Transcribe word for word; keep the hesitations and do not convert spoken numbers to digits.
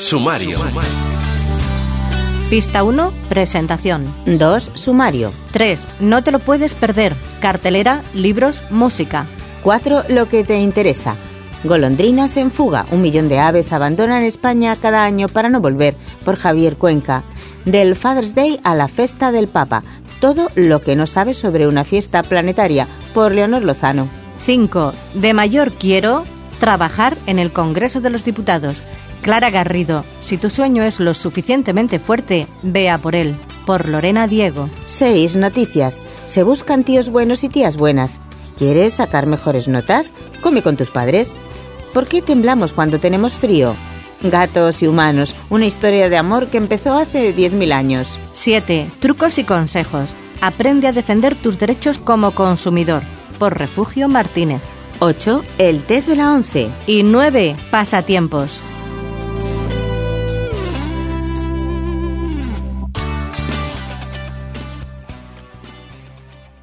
Sumario. Pista uno, presentación. dos. Sumario. tres. No te lo puedes perder. Cartelera, libros, música. cuatro. Lo que te interesa. Golondrinas en fuga. Un millón de aves abandonan España cada año para no volver, por Javier Cuenca. Del Father's Day a la Festa del Papa. Todo lo que no sabes sobre una fiesta planetaria, por Leonor Lozano. cinco. De mayor quiero trabajar en el Congreso de los Diputados. Clara Garrido. Si tu sueño es lo suficientemente fuerte, vea por él. Por Lorena Diego. seis. Noticias. Se buscan tíos buenos y tías buenas. ¿Quieres sacar mejores notas? Come con tus padres. ¿Por qué temblamos cuando tenemos frío? Gatos y humanos. Una historia de amor que empezó hace diez mil años. siete. Trucos y consejos. Aprende a defender tus derechos como consumidor. Por Refugio Martínez. ocho. El test de la once. Y nueve. Pasatiempos.